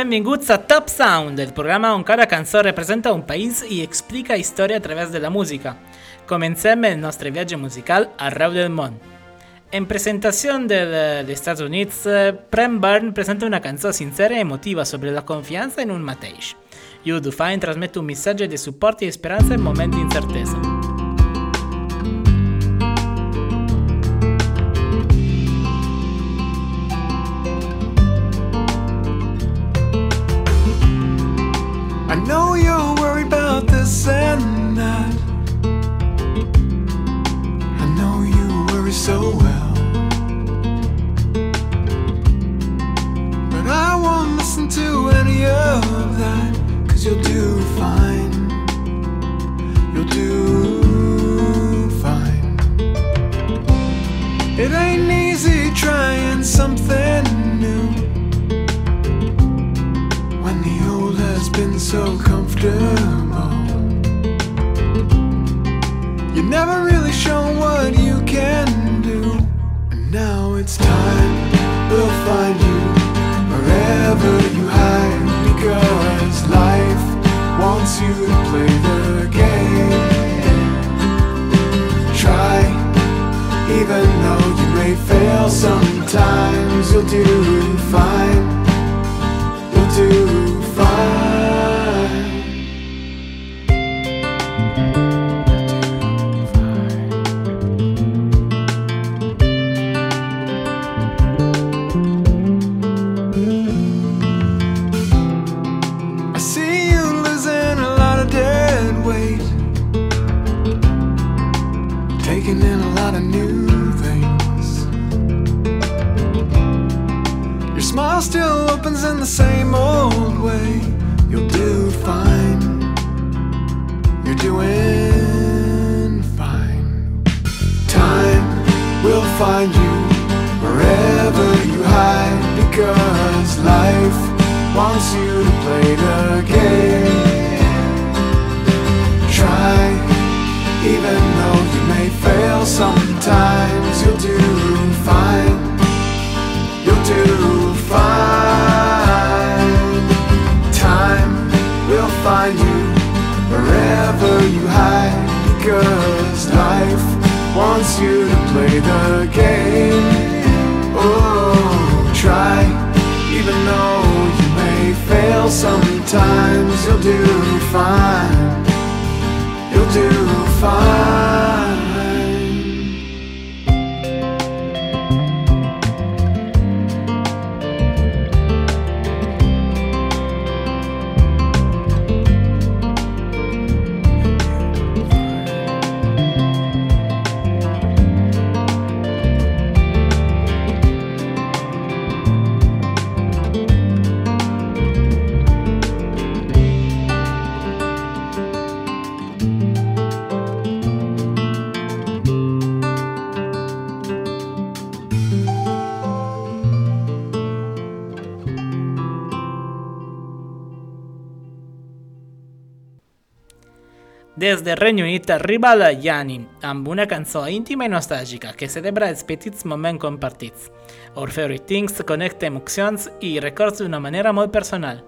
Benvinguts a Top Sound, el programa on cada cançó representa un país i explica història a través de la música. Comencem el nostre viatge musical arreu del món. En presentació dels Estats Units, Prem Byrne presenta una cançó sincera i emotiva sobre la confiança en un mateix. You Define trasmette un missatge de suport i esperança en momenti d'incertesa. I know you're worried about this and that. I know you worry so well, but I won't listen to any of that, 'cause you'll do fine. You'll do fine. It ain't easy trying something new when the old has been so comfortable. You never really shown what you can do, and now it's time. We'll find you wherever you hide, because life wants you to play the game. Try, even though you may fail sometimes, you'll do fine. You'll do fine. I see you losing a lot of dead weight, taking in a lot of new things. Your smile still opens in the same old way. You'll do fine. You're doing fine. Time will find you wherever you hide, because life wants you to play the game. Try, even though you may fail sometimes, you'll do fine. You'll do fine. Time will find you wherever you hide, because life wants you to play the game. Oh, try, even though you may fail sometimes, you'll do fine. You'll do fine. Des del Regno Unit arriba la Yanni, amb una cançó íntima i nostàlgica que celebra els petits moments compartits. Our Favorite Things connecta emocions i records d'una manera molt personal.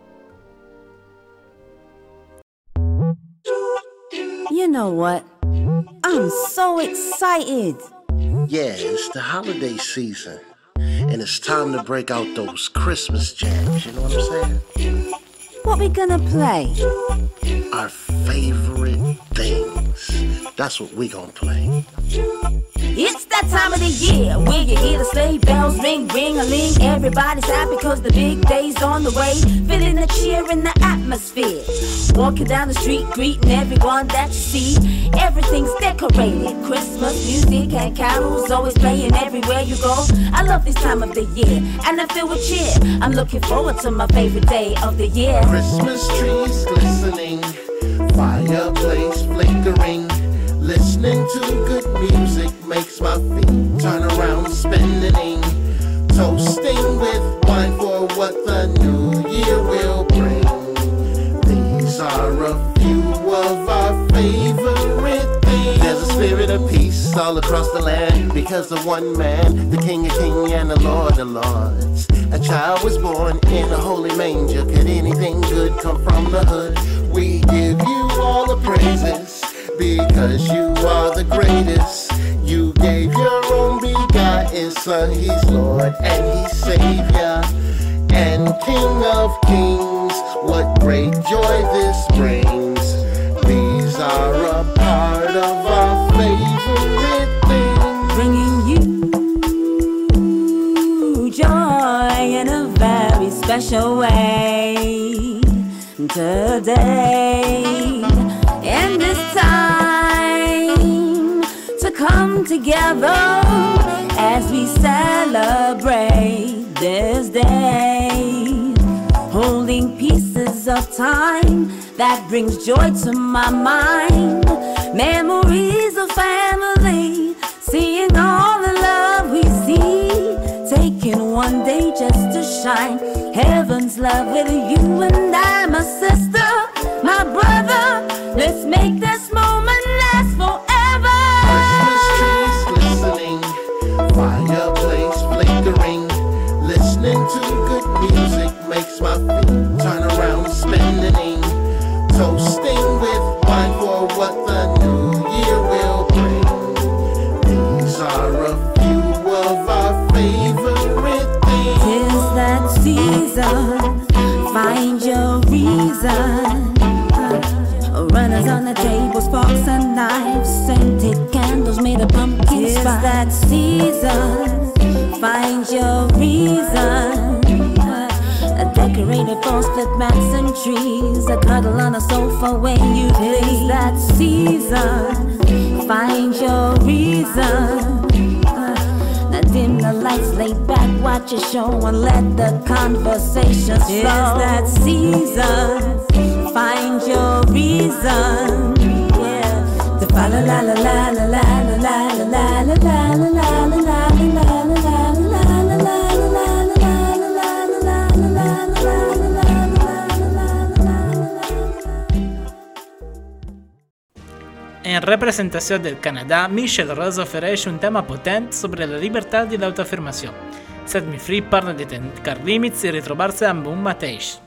You know what? I'm so excited. Yeah, it's the holiday season, and it's time to break out those Christmas jams, you know what I'm saying? What we gonna play? Our favorite things. That's what we gonna play. It's that time of the year where you hear the sleigh bells ring, ring-a-ling. Everybody's happy because the big day's on the way. Feeling the cheer in the atmosphere. Walking down the street, greeting everyone that you see. Everything's decorated. Christmas music and carols always playing everywhere you go. I love this time of the year and I feel with cheer. I'm looking forward to my favorite day of the year. Christmas trees glistening, fireplace flickering. Listening to good music makes my feet turn around spinning. Toasting with wine for what the new year will bring. These are a few of our favorite things. There's a spirit of peace all across the land because of one man, the King of Kings and the Lord of Lords. A child was born in a holy manger. Could anything good come from the hood? We give you all the praises because you are the greatest. You gave your own begotten Son. He's Lord and He's Savior and King of Kings. What great joy this brings. These are a part of our favorite things. Bringing you joy in a very special way today. In this time to come together as we celebrate this day, holding pieces of time that brings joy to my mind. Memories of family, seeing all the love we see, taking one day just to shine heaven's love with you and I, my sister, my brother. Let's make this moment last forever. Christmas trees glistening, fireplace flickering, listening to good music makes my feet turn around spinning, toasting with wine for what the new year will bring. These are a few of our favorite things. 'Tis that season, find your reason. Runners on the tables, forks and knives, scented candles made of pumpkin spice. 'Tis that season, find your reason. Decorated for split mats and trees, a cuddle on a sofa when you please. 'Tis that season, find your reason. Dim the lights, lay back, watch a show and let the conversations flow. 'Tis that season, find your reason. Yeah, the fa la la la la la la la la la la la la la la la la En representación del Canadá, Michelle Rose ofereix un tema potent sobre la llibertat i l'autoafirmació. Set Me Free parla de trencar límits i retrobar-se amb un mateix.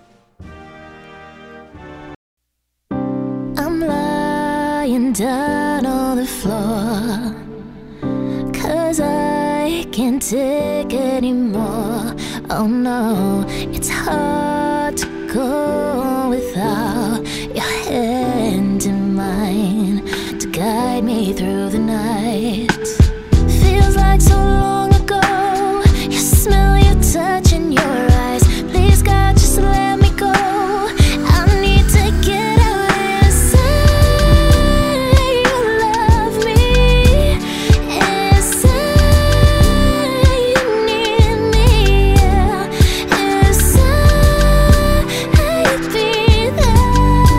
I'm lying down on the floor 'cause I can't take anymore. Oh no, it's hard to go without your hand in mine to guide me through the night. Feels like so long ago. You smell your touch in your eyes. Please God, just let me go. I need to get out and say you love me, and say you need me, yeah, and say you'll be there.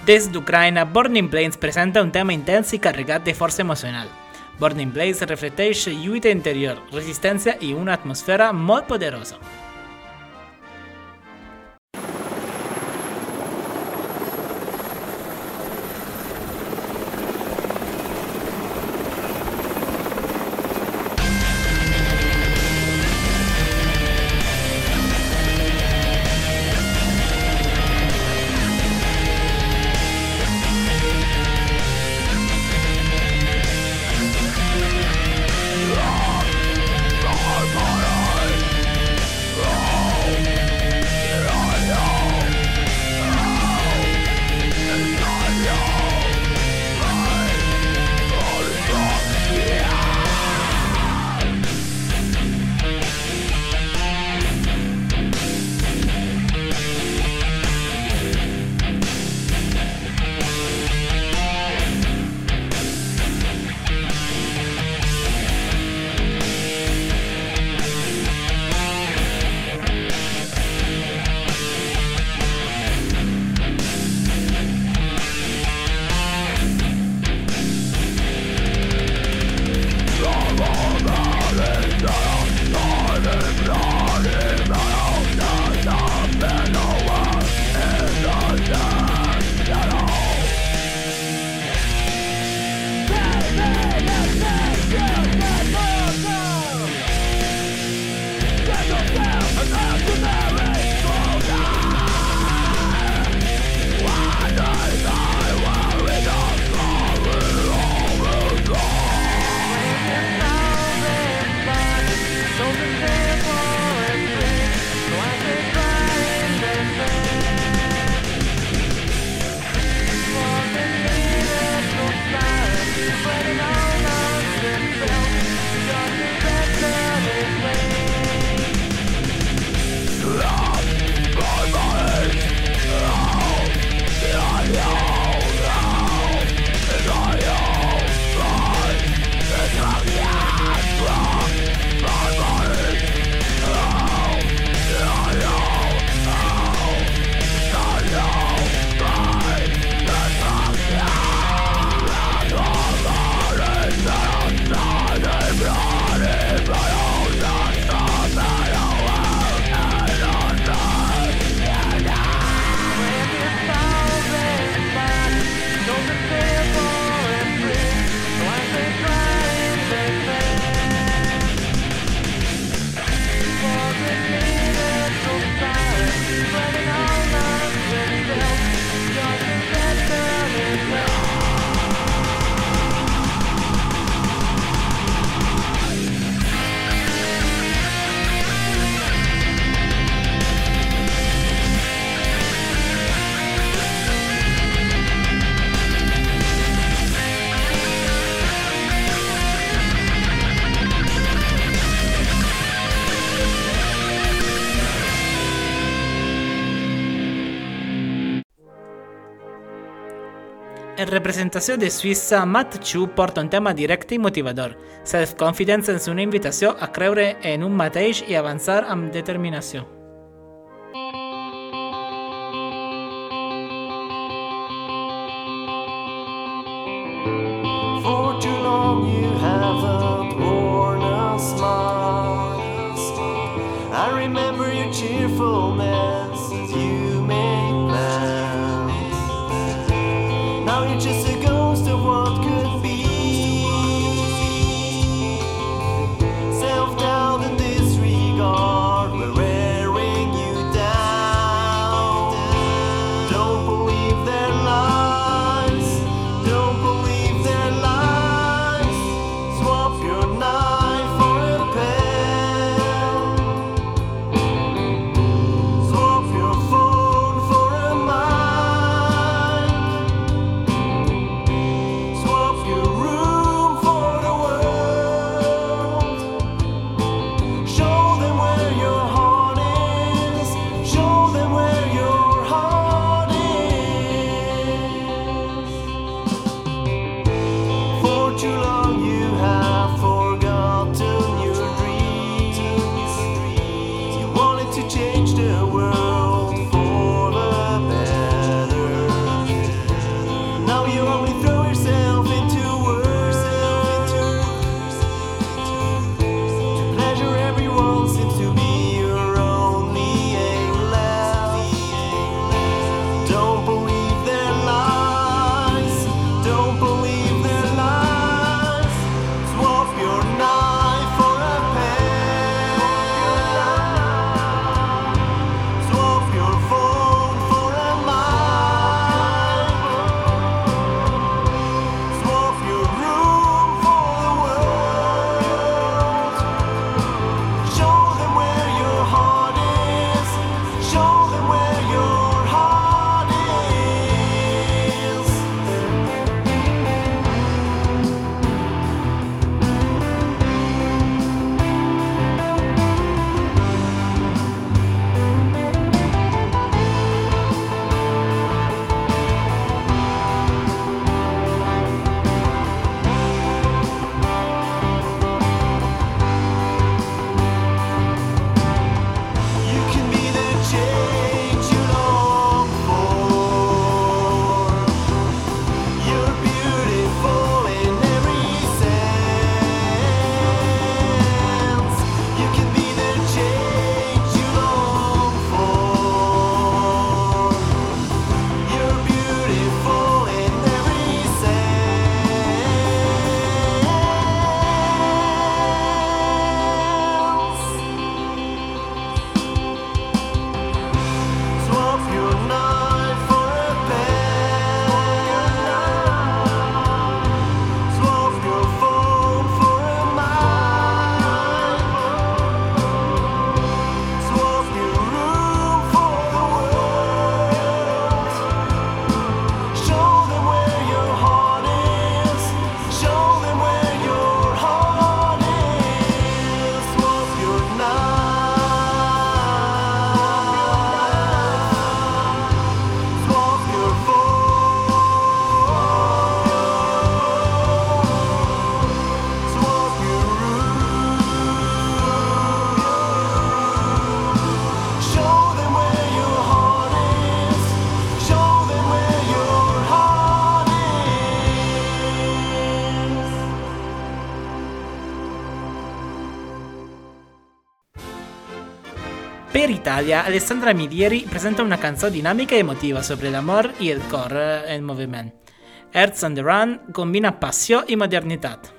Des d'Ucraina, Burning Plains presenta un tema intens i carregat de força emocional. Burning Plains reflecteix lluita interior, resistència i una atmosfera molt poderosa. En representació de Suïssa, Matt Chu porta un tema directe i motivador. Self-confidence és una invitació a creure en un mateix i avançar amb determinació. For too long you haven't worn a smile. I remember your cheerfulness as you make plans. Now you're just a ghost of what could be. Self-doubt and disregard were wearing you down. Don't believe their lies. Don't believe their lies. Swap your knife for a pen. Swap your phone. Per Italia, Alessandra Midieri presenta una canzone dinamica e emotiva sobre l'amor y el cor en moviment. Hearts on the Run combina passió i modernitat.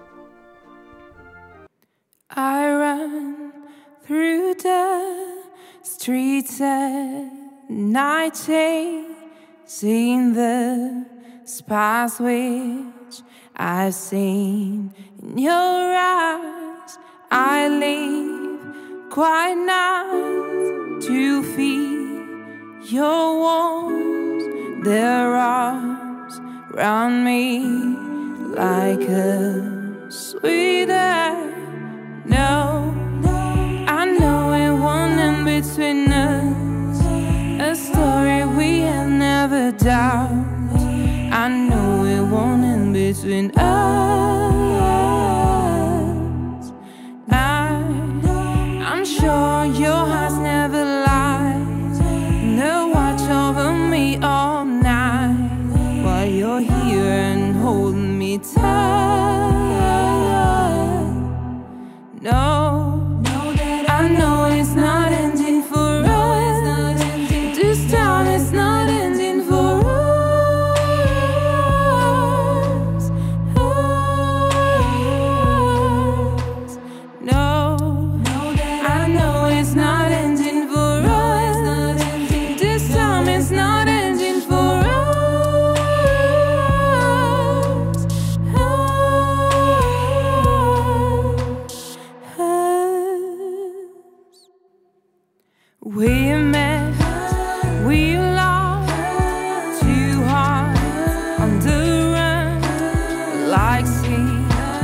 I run through the streets at night, chasing the spies which I've seen in your eyes. I leave quite not to feel your warmth, their arms round me like a sweet air. No, I know it won't end between us, a story we have never doubted. I know it won't end between us. I'm sure your heart's never lies. They'll watch over me all night while you're here and holding me tight. No, I know it's not ending for us. This time it's not ending for us. No, I know it's not ending for us. This time it's not ending for us. We met, we lost, two hearts on the run, like sea,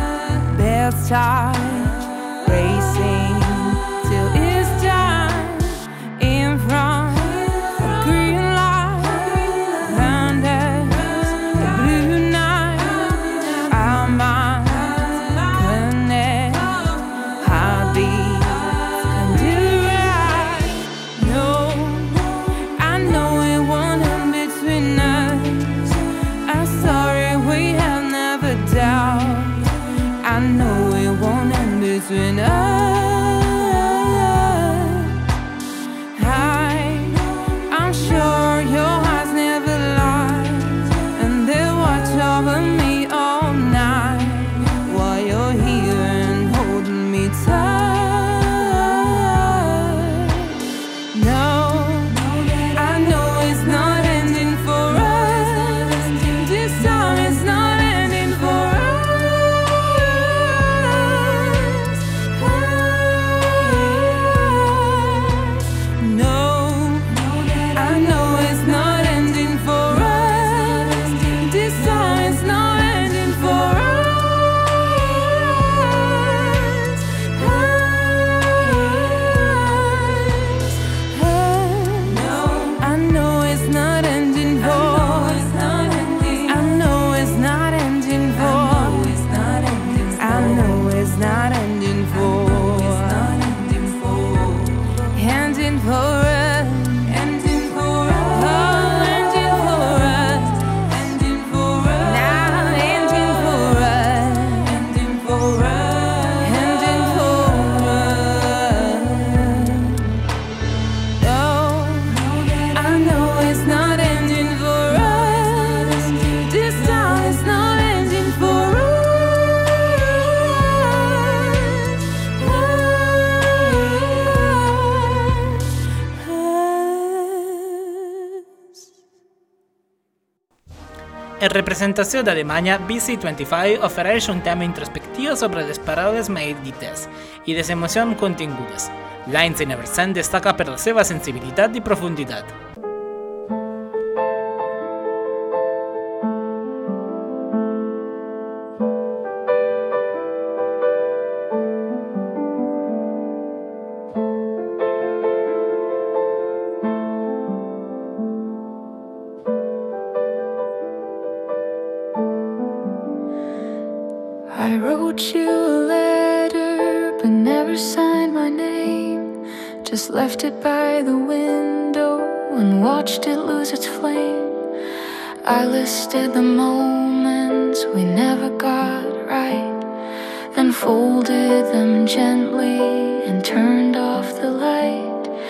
bedtime, racing till it's time. In front of green light, under the blue night, our minds connect, heartbeats can do right. No, I know it won't end between us, a story we have never doubted. I know it won't end between us. I'm sure your heart's never lies, and they'll watch over me all night while you're here and holding me tight. No, I know it's not ending for us. This time it's not ending for us. No, I know it's not ending for us. This time it's not ending for us. I know it's not ending for us. I know it's not ending for us. I know it's not ending for ending for us. Ending for us. Oh, ending for us. Ending for us. Now ending for us. Ending for us. Ending for us. No, I know it's not ending for us. This time it's not ending for us. En representació d'Alemanya, BC25 ofereix un tema introspectiu sobre les paraules mai dites i les emocions contingudes. Lines in Never Send destaca per la seva sensibilitat i profunditat. I wrote you a letter, but never signed my name. Just left it by the window and watched it lose its flame. I listed the moments we never got right, then folded them gently and turned off the light.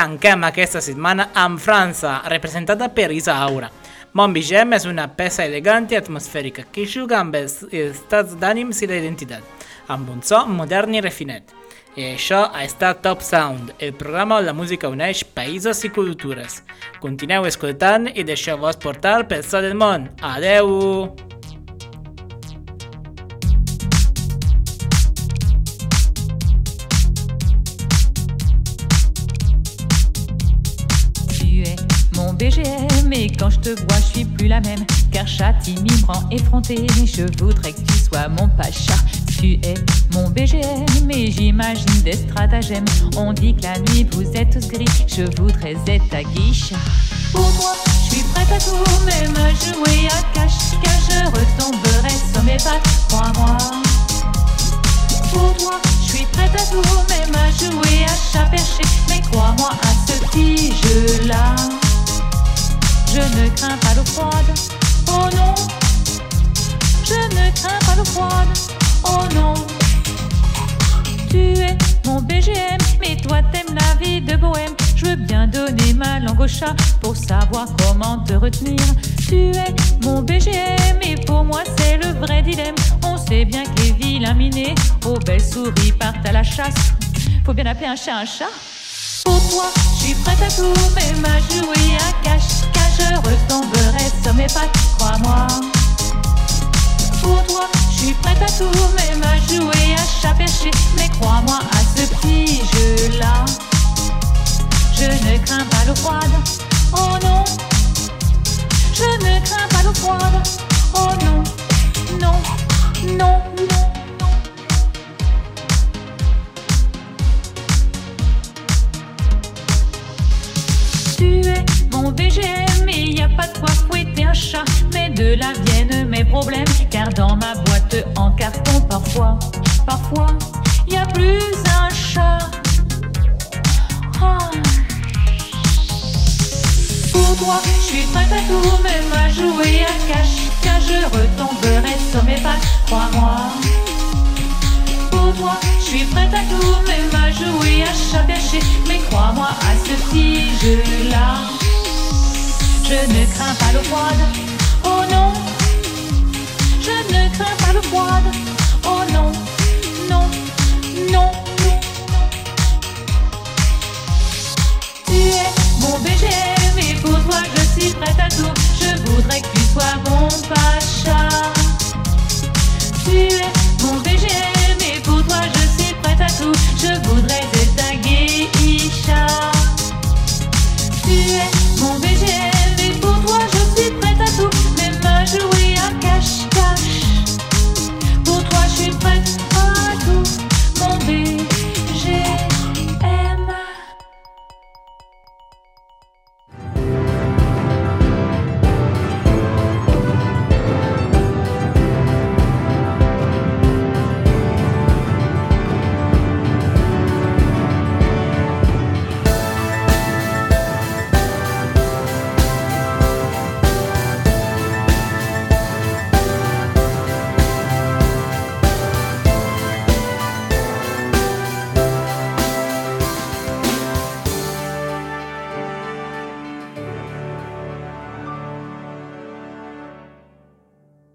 arranquem aquesta setmana amb França, representada per Isaura. Mon BGM és una peça elegant i atmosfèrica que juga amb els estats d'ànims i la identitat, amb un so modern i refinet. I això ha estat Top Sound, el programa on la música uneix països i cultures. Continueu escoltant i deixeu-vos portar pel so del món. Adeu! Mon BGM, et quand je te vois, je suis plus la même. Car chat timide, me rend effronté. Je voudrais que tu sois mon pacha. Tu es mon BGM, et j'imagine des stratagèmes. On dit que la nuit vous êtes tous gris. Je voudrais être ta guiche. Pour moi, je suis prête à tout, même à jouer à cache-cache. Je retomberai sur mes pattes, crois-moi. Pour toi, je suis prête à tout, même à jouer à chat perché. Mais crois-moi à ce petit jeu-là. Je ne crains pas l'eau froide, oh non. Je ne crains pas l'eau froide, oh non. Tu es mon BGM, mais toi t'aimes la vie de bohème. Je veux bien donner ma langue au chat pour savoir comment te retenir. Tu es mon BGM, et pour moi c'est le vrai dilemme. On sait bien que les vilains minés aux belles souris partent à la chasse. Faut bien appeler un chat un chat. Pour toi, je suis prête à tout, même à jouer à cache-cache. Je retomberai sur mes pattes, crois-moi. Pour toi, je suis prête à tout, même à jouer à chat perché. Mais crois-moi à ce petit jeu-là. Je ne crains pas l'eau froide, oh non. Je ne crains pas l'eau froide, oh non. Non, non, non. Tu es mon BGM, et y a pas de quoi fouetter un chat. Mais de là viennent mes problèmes, car dans ma boîte en carton parfois y a plus un chat. Oh. Pour toi, je suis prête à tout, même à jouer à cache-cache. Je retomberai sur mes pattes, crois-moi. Pour toi, je suis prête à tout, même à jouer à chat perché. Mais crois-moi à ce petit jeu-là. Je ne crains pas l'eau froide, oh non. Je ne crains pas l'eau froide,